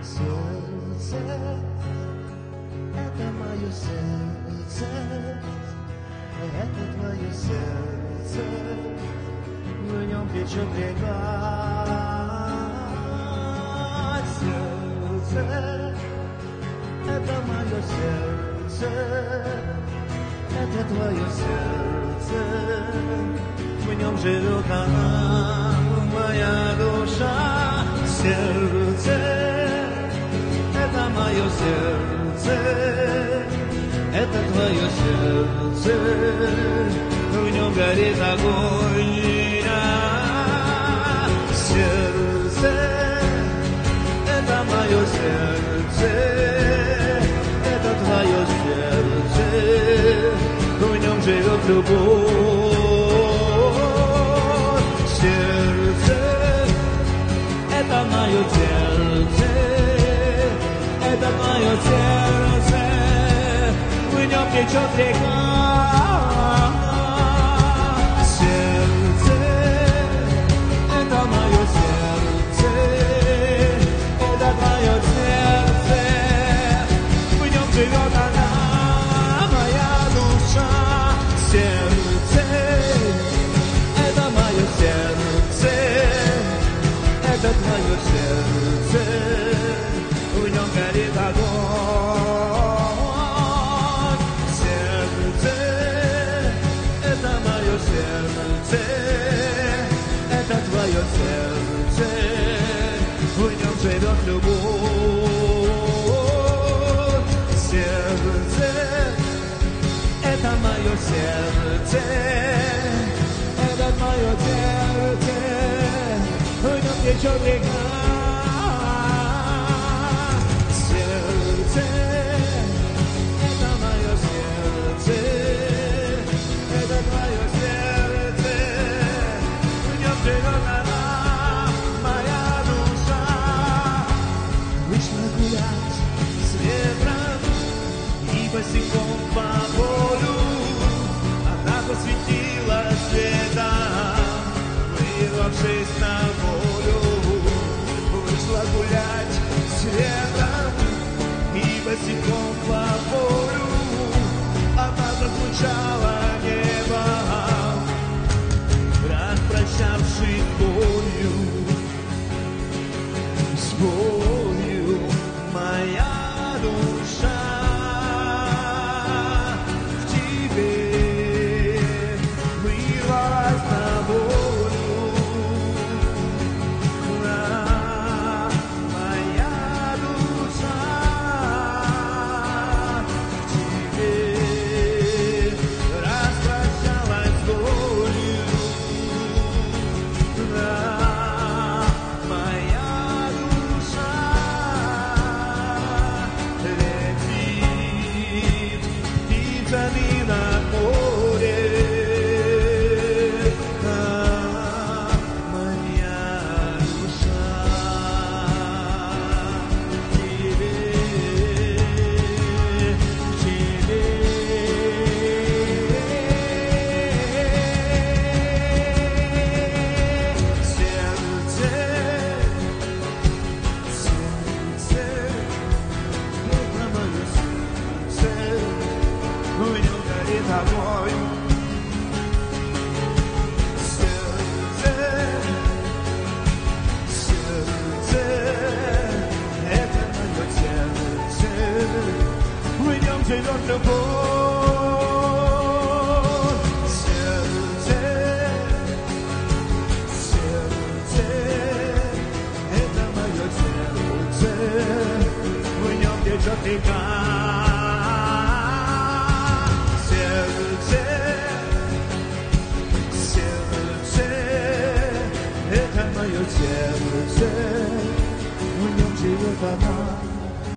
Сердце, это мое сердце, это твое сердце, в нем течет река. Сердце, это мое сердце, это твое сердце, в нем живет она, моя душа. Сердце, это мое сердце, это твое сердце, в нем горит огонь. Сердце, это мое сердце, это твое сердце, в нем живет любовь. Сердце, это мое сердце, это мое сердце, в нем течет река. Сердце, это мое сердце, это твое сердце, в нем живет она, моя душа. Сердце, это мое сердце, это твое сердце, в нем горит огонь. Сердце, это мое сердце, это твое сердце, в нем живет любовь. Сердце, это мое сердце, это мое сердце, в нем течет река. Сердце, это мое сердце, это твое сердце, в нем живет она, моя душа. Вышла гулять с ветром и босиком по полю, она посветила светом, вырвавшись на волю. Вышла гулять с ветром и босиком по полю, она зазвучала небом, распрощавшись болью, с болью моя душа в тебе вырвалась на волю. Моя душа в тебе распрощалась с болью. Моя душа летит птицами над морем. Моя душа в тебе, в тебе. Сердце, сердце, это мое сердце, в нем горит огонь. Сердце, сердце, это мое сердце, в нем живет любовь. Сердце, сердце, это мое сердце, в нем течет река. Сердце, сердце, это мое сердце, в нем живет она.